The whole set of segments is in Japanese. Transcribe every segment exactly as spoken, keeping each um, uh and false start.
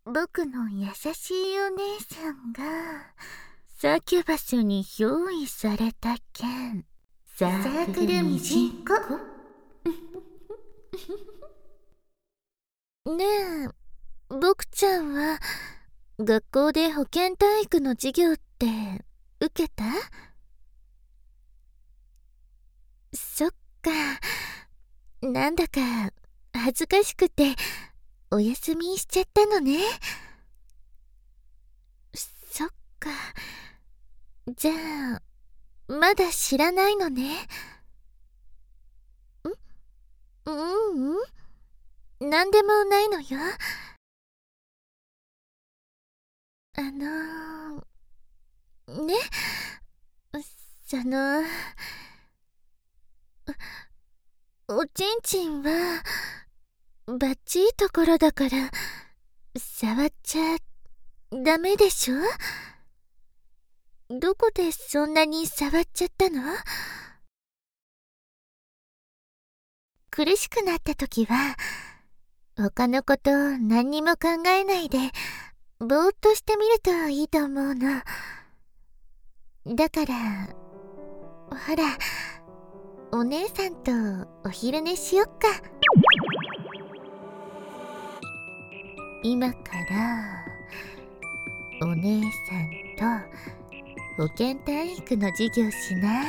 僕の優しいお姉さんがサキュバスに憑依された件。サークルミジンコ。ねえ、僕ちゃんは学校で保健体育の授業って受けた？そっか、なんだか恥ずかしくてお休みしちゃったのね。そっか、じゃあまだ知らないのね。ん？うんうん、なんでもないのよ。あのー、ね、そのおちんちんはバッチいところだから触っちゃダメでしょ？どこでそんなに触っちゃったの？苦しくなった時は他のこと何にも考えないでぼーっとしてみるといいと思うの。だからほら、お姉さんとお昼寝しよっか。今からお姉さんと保健体育の授業しない？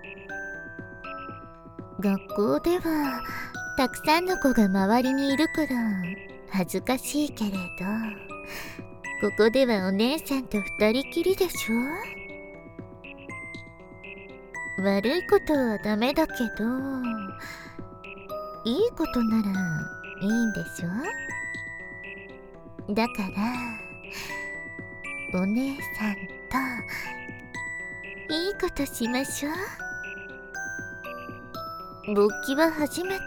学校ではたくさんの子が周りにいるから恥ずかしいけれど、ここではお姉さんと二人きりでしょ？悪いことはダメだけど、いいことならいいんでしょ？だからお姉さんといいことしましょう。勃起は初めて？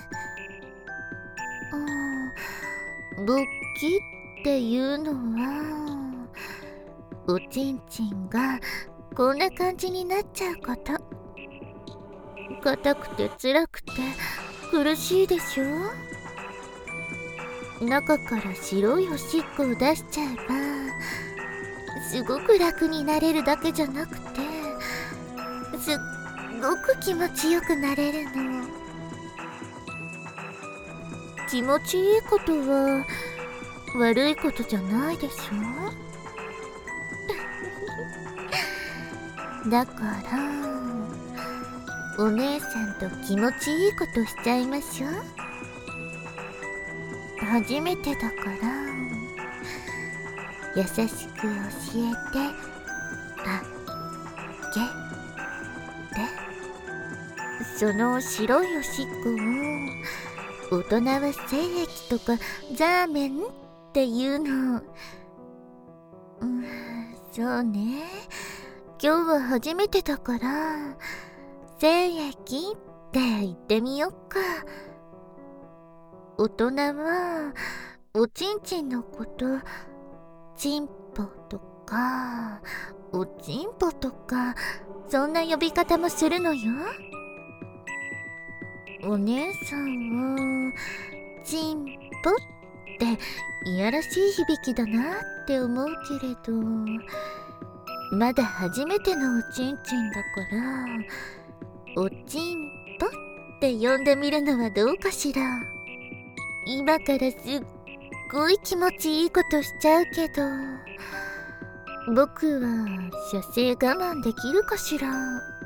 ああ、勃起っていうのはおちんちんがこんな感じになっちゃうこと。硬くて辛くて苦しいでしょ？中から白いおしっこを出しちゃえばすごく楽になれるだけじゃなくて、すっごく気持ちよくなれるの。気持ちいいことは悪いことじゃないでしょ？だからお姉さんと気持ちいいことしちゃいましょう。初めてだから優しく教えてあげて。その白いおしっこを大人は精液とかザーメンっていうの。うん、そうね、今日は初めてだから精液って言ってみよっか。大人はおちんちんのことちんぽとかおちんぽとかそんな呼び方もするのよ。お姉さんはちんぽっていやらしい響きだなって思うけれど、まだ初めてのおちんちんだからおちんぽって呼んでみるのはどうかしら。今からすっごい気持ちいいことしちゃうけど、僕は射精我慢できるかしら。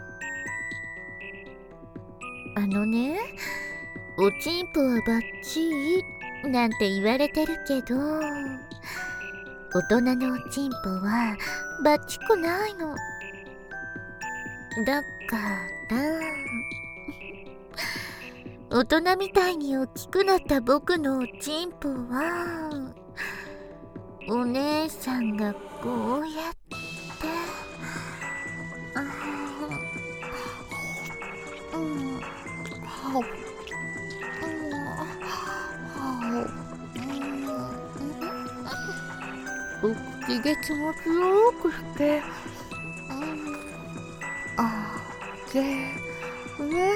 あのね、おちんぽはバッチリなんて言われてるけど、大人のおちんぽはバッチコないの。だから大人みたいに大きくなった僕のおちんぽはお姉さんがこうやってあーうんはうお口で気持ちよくしてあげね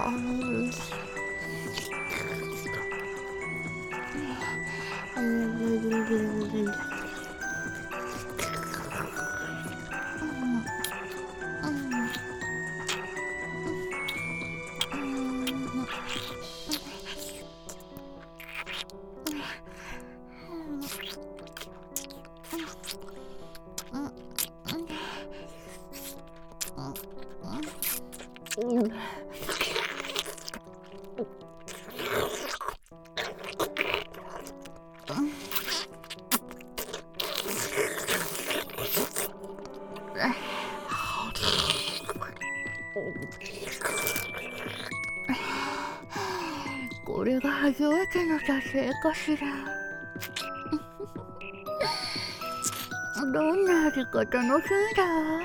これが初めての撮影かしら。どんな味か楽しみだわ。